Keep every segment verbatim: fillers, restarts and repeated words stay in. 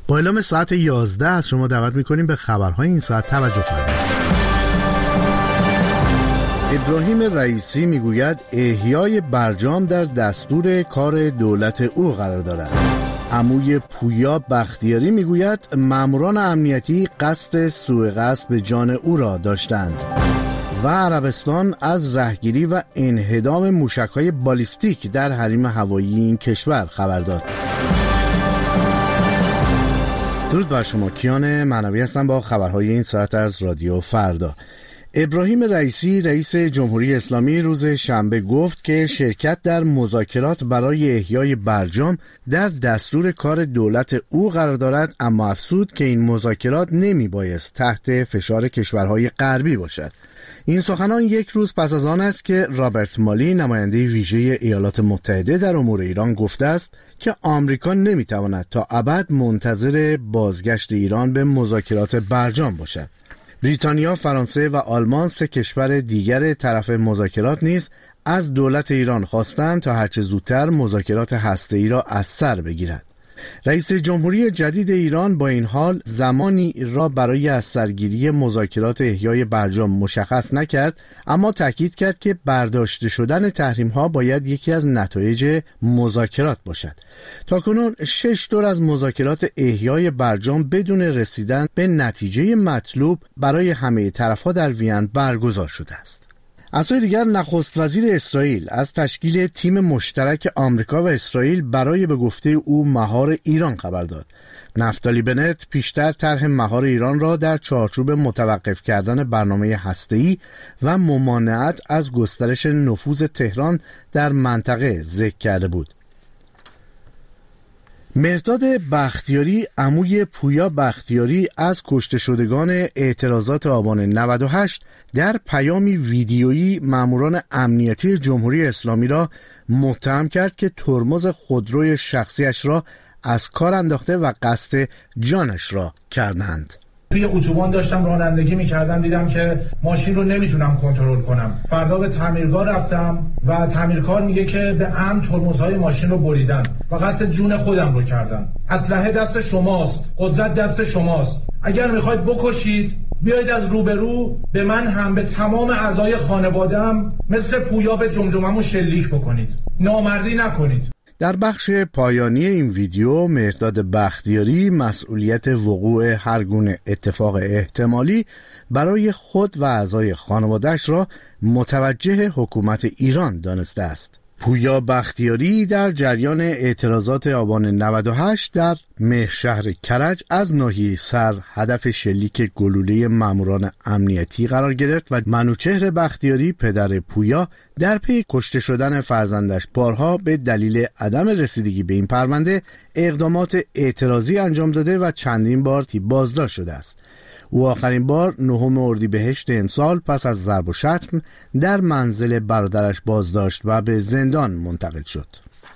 با اعلام ساعت یازده از شما دعوت میکنیم به خبرهای این ساعت توجه فرمایید. ابراهیم رئیسی میگوید احیای برجام در دستور کار دولت او قرار دارد. عموی پویا بختیاری میگوید ماموران امنیتی قصد سوء قصد به جان او را داشتند. و عربستان از رهگیری و انهدام موشک‌های بالیستیک در حریم هوایی این کشور خبر داد. درود بر شما، کیان معنوی هستم با خبرهای این ساعت از رادیو فردا. ابراهیم رئیسی رئیس جمهوری اسلامی روز شنبه گفت که شرکت در مذاکرات برای احیای برجام در دستور کار دولت او قرار دارد، اما افزود که این مذاکرات نمی بایست تحت فشار کشورهای غربی باشد. این سخنان یک روز پس از آن است که رابرت مالی نماینده ویژه ایالات متحده در امور ایران گفته است که آمریکا نمیتواند تا ابد منتظر بازگشت ایران به مذاکرات برجام باشد. بریتانیا، فرانسه و آلمان، سه کشور دیگر طرف مذاکرات نیز از دولت ایران خواستند تا هرچه زودتر مذاکرات هسته‌ای را از سر بگیرد. رئیس جمهوری جدید ایران با این حال زمانی را برای از سرگیری مذاکرات احیای برجام مشخص نکرد، اما تاکید کرد که برداشته شدن تحریم‌ها باید یکی از نتایج مذاکرات باشد. تاکنون شش دور از مذاکرات احیای برجام بدون رسیدن به نتیجه مطلوب برای همه طرف‌ها در وین برگزار شده است. از سوی دیگر نخست وزیر اسرائیل از تشکیل تیم مشترک آمریکا و اسرائیل برای به گفته او مهار ایران خبر داد. نفتالی بنت پیشتر طرح مهار ایران را در چارچوب متوقف کردن برنامه هسته‌ای و ممانعت از گسترش نفوذ تهران در منطقه ذکر کرده بود. مهرداد بختیاری، عموی پویا بختیاری، از کشته شدگان اعتراضات آبان نود و هشت در پیامی ویدیویی ماموران امنیتی جمهوری اسلامی را متهم کرد که ترمز خودروی شخصیش را از کار انداخته و قصد جانش را کردند. توی اتوبان داشتم رانندگی میکردم، دیدم که ماشین رو نمیتونم کنترل کنم. فردا به تعمیرگاه رفتم و تعمیرکار میگه که به عمد ترمزهای ماشین رو بریدن و قصد جون خودم رو کردن. اسلحه دست شماست، قدرت دست شماست. اگر میخواید بکشید بیایید از روبرو به من هم به تمام اعضای خانواده‌ام مثل پویا به جمجمه‌مو شلیک بکنید. نامردی نکنید. در بخش پایانی این ویدیو مهرداد بختیاری مسئولیت وقوع هر گونه اتفاق احتمالی برای خود و اعضای خانواده‌اش را متوجه حکومت ایران دانسته است. پویا بختیاری در جریان اعتراضات آبان نود و هشت در مهرشهر کرج از ناحیه سر هدف شلیک گلوله ماموران امنیتی قرار گرفت و منوچهر بختیاری پدر پویا در پی کشته شدن فرزندش بارها به دلیل عدم رسیدگی به این پرونده اقدامات اعتراضی انجام داده و چندین بار بازداشت شده است. او آخرین بار نهم اردیبهشت امسال پس از ضرب و شتم در منزل برادرش بازداشت و به زندان منتقل شد.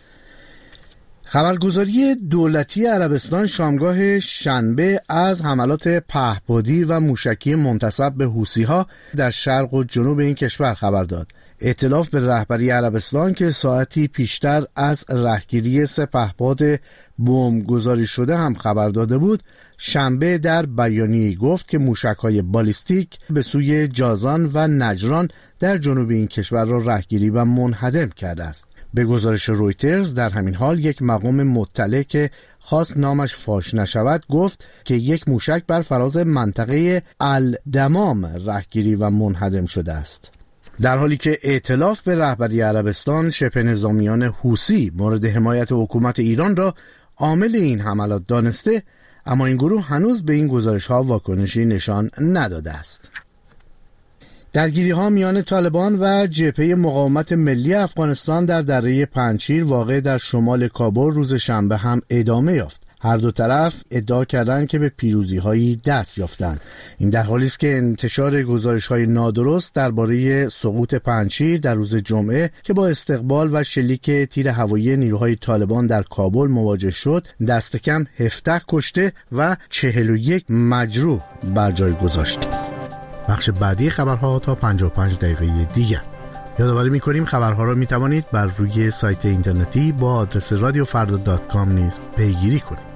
خبرگزاری دولتی عربستان شامگاه شنبه از حملات پهپادی و موشکی منتسب به حوثی‌ها در شرق و جنوب این کشور خبر داد. ائتلاف به رهبری عربستان که ساعتی پیشتر از رهگیری سه پهپاد بمب گذاری شده هم خبر داده بود، شنبه در بیانیه‌ای گفت که موشک‌های بالیستیک به سوی جازان و نجران در جنوب این کشور را رهگیری و منهدم کرده است. به گزارش رویترز در همین حال یک مقام مطلع که خواست نامش فاش نشود گفت که یک موشک بر فراز منطقه الدمام رهگیری و منهدم شده است. در حالی که ائتلاف به رهبری عربستان شبه نظامیان حوثی مورد حمایت حکومت ایران را عامل این حملات دانسته، اما این گروه هنوز به این گزارش‌ها واکنشی نشان نداده است. درگیری‌ها میان طالبان و جبهه مقاومت ملی افغانستان در دره پنجشیر واقع در شمال کابل روز شنبه هم ادامه یافت. هر دو طرف ادعا کردند که به پیروزی‌هایی دست یافتند. این در حالی است که انتشار گزارش‌های نادرست درباره سقوط پنجشیر در روز جمعه که با استقبال و شلیک تیر هوایی نیروهای طالبان در کابل مواجه شد، دست کم هفده کشته و چهل و یک مجروح بر جای گذاشت. بخش بعدی خبرها تا پنجاه و پنج دقیقه دیگر. یادآوری می‌کنیم خبرها را می‌توانید بر روی سایت اینترنتی با آدرس رادیو فردا دات کام نیز پیگیری کنید.